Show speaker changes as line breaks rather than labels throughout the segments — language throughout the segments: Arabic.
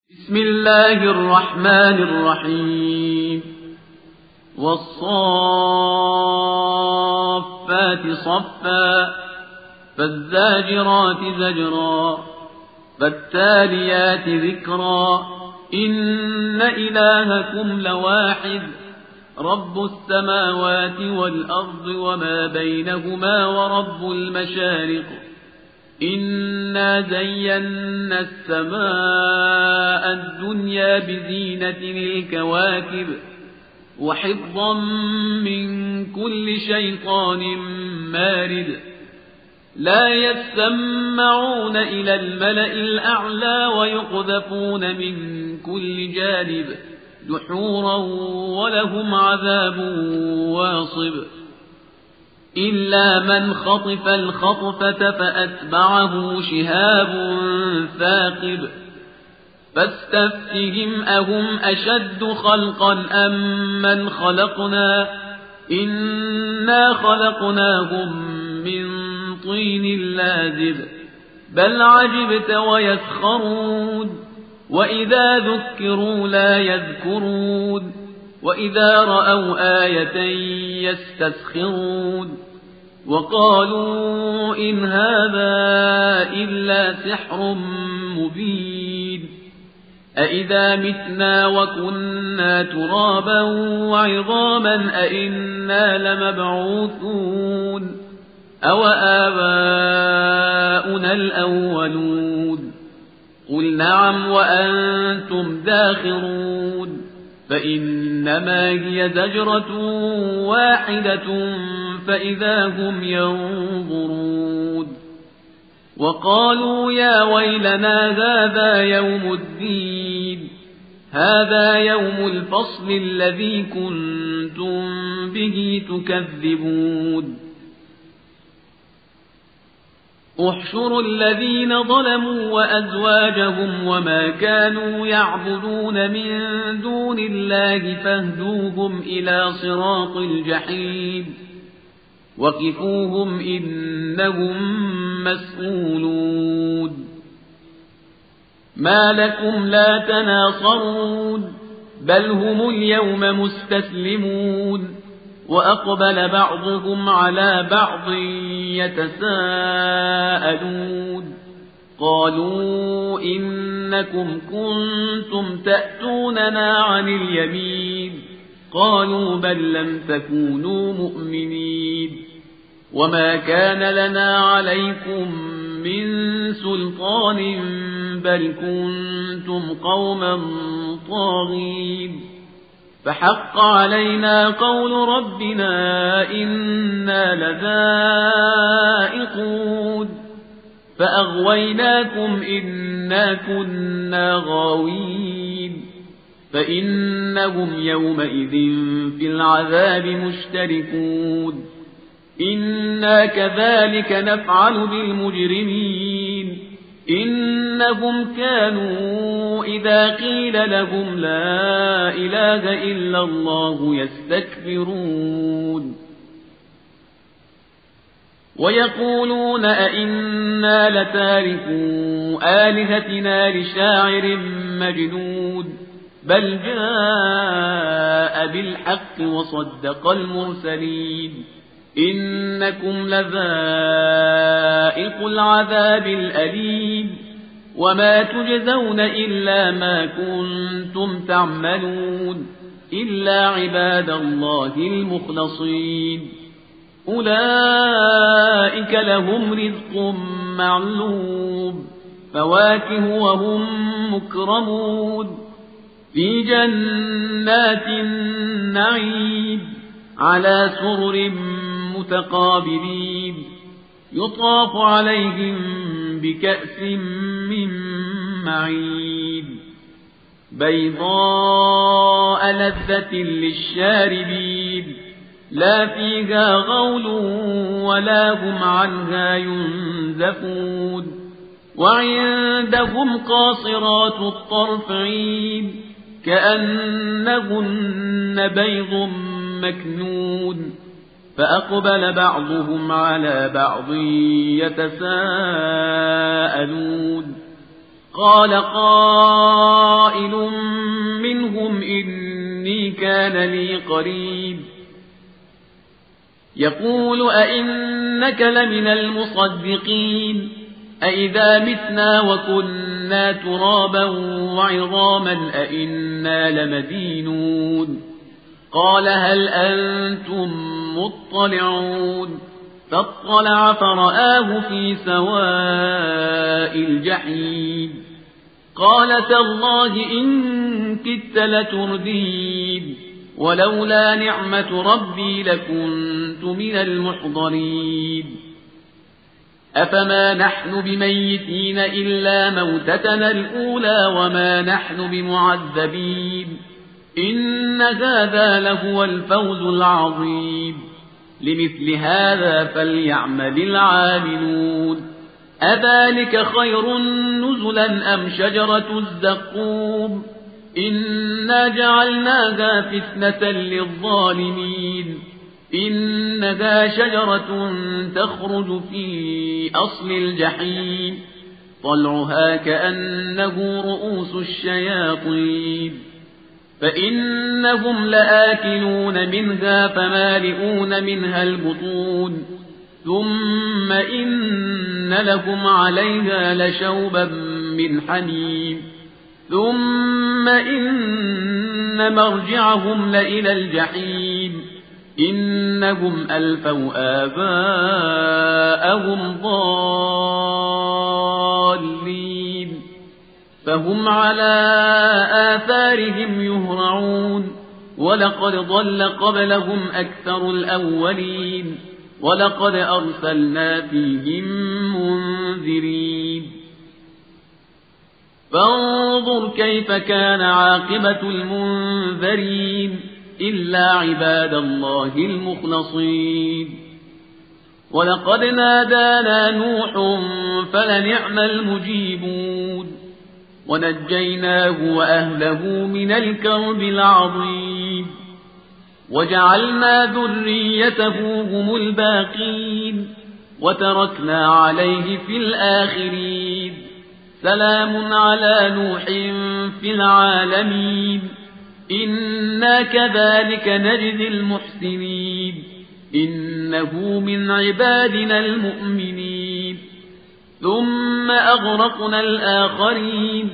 بسم الله الرحمن الرحيم والصافات صفا فالزاجرات زجرا فالتاليات ذكرا إن إلهكم لواحد رب السماوات والأرض وما بينهما ورب المشارق إنا زينا السماء الدنيا بزينة الكواكب وحفظا من كل شيطان مارد لا يسمعون إلى الملأ الأعلى ويقذفون من كل جانب دحورا ولهم عذاب واصب إلا من خطف الخطفة فأتبعه شهاب ثاقب فاستفتهم أهم أشد خلقا أم من خلقنا إنا خلقناهم من طين لازب بل عجبت ويسخرون وإذا ذكروا لا يذكرون وإذا رأوا آية يستسخرون وقالوا إن هذا إلا سحر مبين أإذا متنا وكنا ترابا وعظاما أإنا لمبعوثون أو آباؤنا الأولون قل نعم وأنتم داخرون فإنما هي زجرة واحدة فإذا هم ينظرون وقالوا يا ويلنا هذا يوم الدين هذا يوم الفصل الذي كنتم به تكذبون احشروا الذين ظلموا وأزواجهم وما كانوا يعبدون من دون الله فاهدوهم إلى صراط الجحيم وقفوهم إنهم مسؤولون ما لكم لا تناصرون بل هم اليوم مستسلمون وأقبل بعضهم على بعض يتساءلون قالوا إنكم كنتم تأتوننا عن اليمين قالوا بل لم تكونوا مؤمنين وما كان لنا عليكم من سلطان بل كنتم قوما طاغين فحق علينا قول ربنا إنا لذائقون فأغويناكم إنا كنا غاوين فإنهم يومئذ في العذاب مشتركون إنا كذلك نفعل بالمجرمين إنهم كانوا إذا قيل لهم لا إله إلا الله يستكبرون ويقولون أئنا لتاركو آلهتنا لشاعر مجنون بل جاء بالحق وصدق المرسلين إنكم لذائق العذاب الأليم وما تجزون إلا ما كنتم تعملون إلا عباد الله المخلصين أولئك لهم رزق معلوم فواكه وهم مكرمون في جنات النعيم على سرر متقابلين يطاف عليهم بكأس من معين بيضاء لذة للشاربين لا فيها غول ولا هم عنها ينزفون وعندهم قاصرات الطرف عين كأنهن بيض مكنون فأقبل بعضهم على بعض يتساءلون قال قائل إني كان لي قريب يقول أئنك لمن المصدقين أئذا متنا وكنا ترابا وعظاما أئنا لمدينون قال هل أنتم مطلعون فاطلع فرآه في سواء الجحيم قال تالله إن كدت لتردين ولولا نعمة ربي لكنت من المحضرين أفما نحن بميتين إلا موتتنا الأولى وما نحن بمعذبين إن هذا لهو الفوز العظيم لمثل هذا فليعمل العاملون أذلك خير نزلا أم شجرة الزقوم إنا جعلناها فتنة للظالمين إنها شجرة تخرج في أصل الجحيم طلعها كأنه رؤوس الشياطين فإنهم لآكلون منها فمالئون منها البطون ثم إن لهم عليها لشوبا من حميم ثم إن مرجعهم لإلى الجحيم إنهم ألفوا آباءهم ضالين فهم على آثارهم يهرعون ولقد ضل قبلهم أكثر الأولين ولقد أرسلنا فيهم منذرين فانظر كيف كان عاقبة المنذرين إلا عباد الله المخلصين ولقد نادانا نوح فلنعم المجيبون ونجيناه وأهله من الكرب العظيم وجعلنا ذريته هم الباقين وتركنا عليه في الآخرين سلام على نوح في العالمين إنا كذلك نجزي المحسنين إنه من عبادنا المؤمنين ثم أغرقنا الآخرين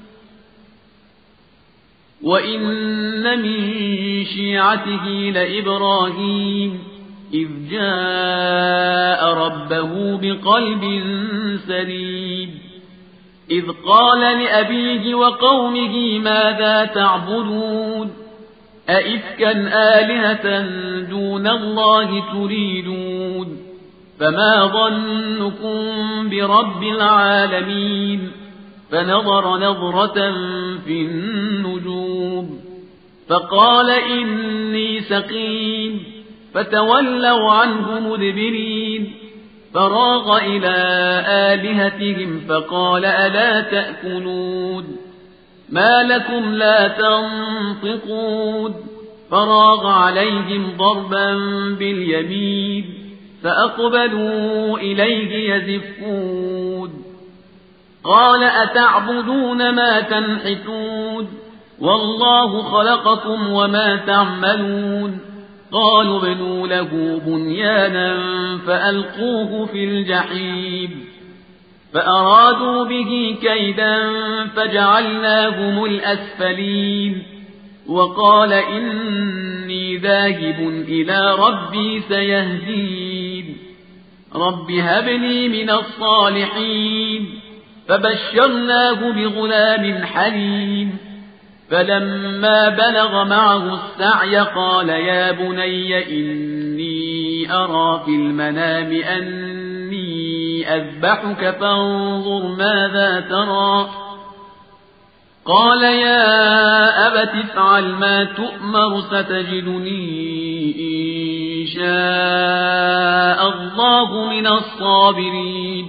وإن من شيعته لإبراهيم إذ جاء ربه بقلب سليم إذ قال لأبيه وقومه ماذا تعبدون أئفكا آلهة دون الله تريدون فما ظنكم برب العالمين فنظر نظرة في النجوم فقال إني سقيم فتولوا عنه مدبرين فراغ إلى آلهتهم فقال ألا تأكلون ما لكم لا تنطقون فراغ عليهم ضربا باليمين فأقبلوا إليه يزفون قال أتعبدون ما تنحتون والله خلقكم وما تعملون قالوا ابنوا له بنيانا فألقوه في الجحيم فأرادوا به كيدا فجعلناهم الأسفلين وقال إني ذاهب إلى ربي سيهدين رب هب لي من الصالحين فبشرناه بغلام حليم فلما بلغ معه السعي قال يا بني إني أرى في المنام أني أذبحك فانظر ماذا ترى قال يا أبت افعل ما تؤمر ستجدني إن شاء الله من الصابرين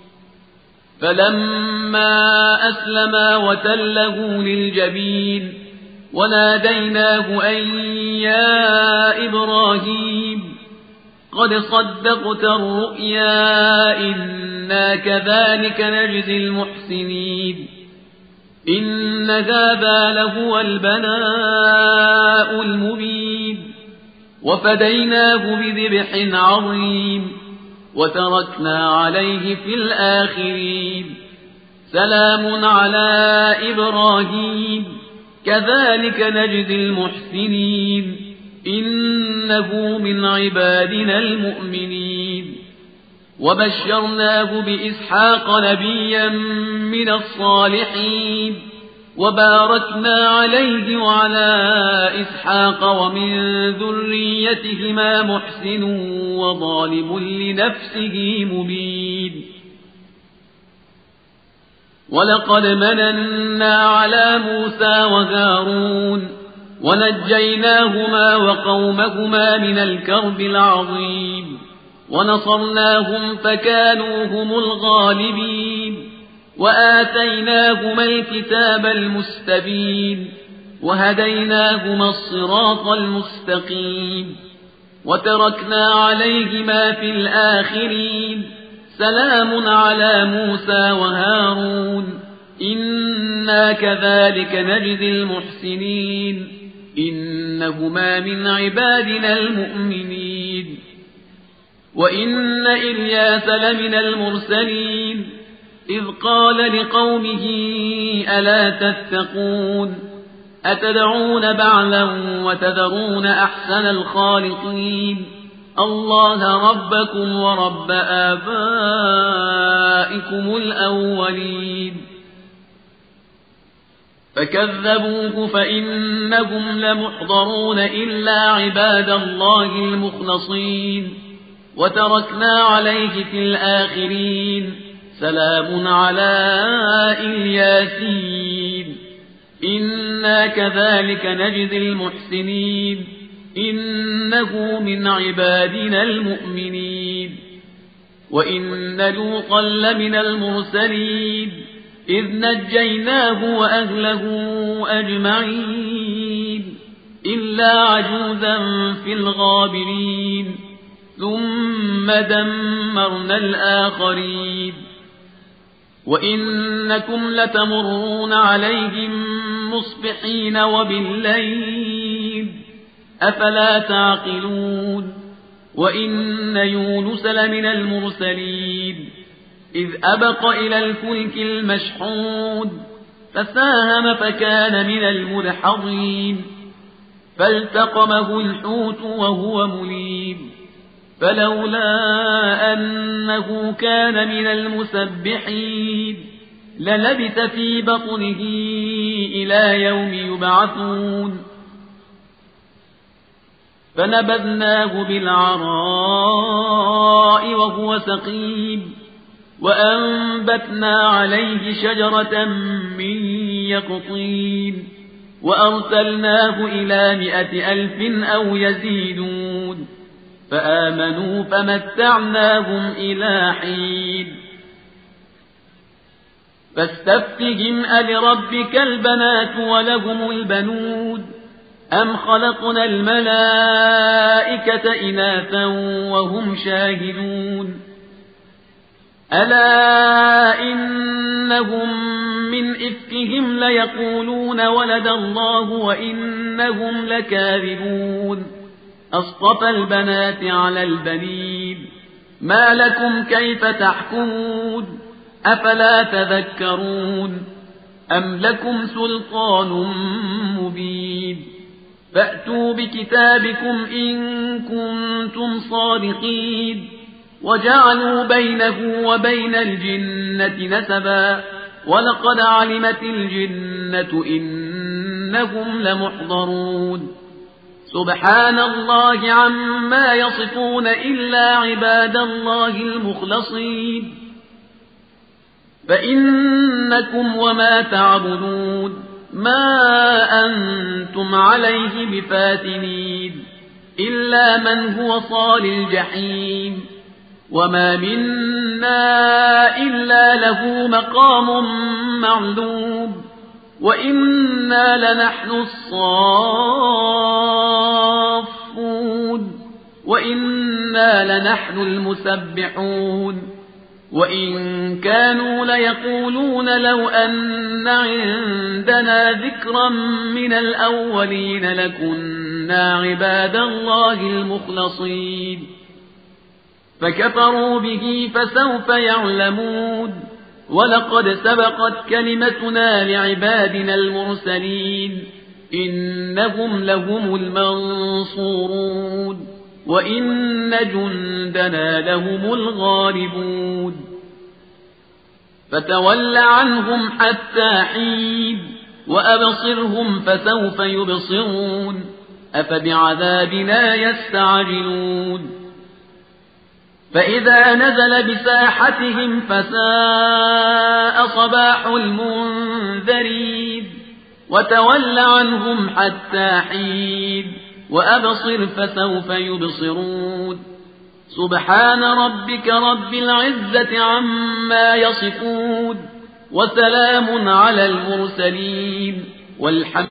فلما أسلما وتله للجبين وناديناه أن يا إبراهيم قد صدقت الرؤيا إنا كذلك نجزي المحسنين إن هذا لهو البلاء المبين وفديناه بذبح عظيم وتركنا عليه في الآخرين سلام على إبراهيم كذلك نجزي المحسنين إنه من عبادنا المؤمنين وبشرناه بإسحاق نبيا من الصالحين وباركنا عليه وعلى إسحاق ومن ذريتهما محسن وظالم لنفسه مبين ولقد مننا على موسى وهارون ونجيناهما وقومهما من الكرب العظيم ونصرناهم فكانوا هم الغالبين وآتيناهما الكتاب المستبين وهديناهما الصراط المستقيم وتركنا عليهما في الآخرين سلام على موسى وهارون إنا كذلك نجزي المحسنين إنهما من عبادنا المؤمنين وإن إلياس لمن المرسلين إذ قال لقومه ألا تتقون أتدعون بعلا وتذرون أحسن الخالقين الله ربكم ورب آبائكم الأولين فكذبوه فإنهم لمحضرون إلا عباد الله المخلصين وتركنا عليه في الآخرين سلام على الياسين إنا كذلك نجزي المحسنين إنه من عبادنا المؤمنين وإن لوطا لمن المرسلين إذ نجيناه وأهله أجمعين إلا عجوزا في الغابرين ثم دمرنا الآخرين وإنكم لتمرون عليهم مصبحين وبالليل أفلا تعقلون وإن يونس لمن المرسلين إذ أبق إلى الفلك المشحون فساهم فكان من المدحضين فالتقمه الحوت وهو مليم فلولا أنه كان من المسبحين للبث في بطنه إلى يوم يبعثون فنبذناه بالعراء وهو سقيم وأنبتنا عليه شجرة من يقطين وأرسلناه إلى 100,000 أو يزيدون فآمنوا فمتعناهم إلى حين فاستفتهم ألربك البنات ولهم البنون أم خلقنا الملائكة إناثا وهم شاهدون ألا إنهم من إفكهم ليقولون ولد الله وإنهم لكاذبون أصطفى البنات على البنين ما لكم كيف تحكمون أفلا تذكرون أم لكم سلطان مبين فأتوا بكتابكم إن كنتم صادقين وجعلوا بينه وبين الجنة نسبا ولقد علمت الجنة إنهم لمحضرون سبحان الله عما يصفون إلا عباد الله المخلصين فإنكم وما تعبدون ما أنتم عليه بفاتنين إلا من هو صال الجحيم وما منا إلا له مقام معلوم وإنا لنحن الصافون وإنا لنحن المسبحون وإن كانوا ليقولون لو أن عندنا ذكرا من الأولين لكنا عباد الله المخلصين فكفروا به فسوف يعلمون ولقد سبقت كلمتنا لعبادنا المرسلين إنهم لهم المنصورون وإن جندنا لهم الغالبون فتول عنهم حتى حين وأبصرهم فسوف يبصرون أفبعذابنا يستعجلون فإذا نزل بساحتهم فساء صباح المنذرين وتول عنهم حتى حين وأبصر فسوف يبصرون سبحان ربك رب العزة عما يصفون وسلام على المرسلين والحمد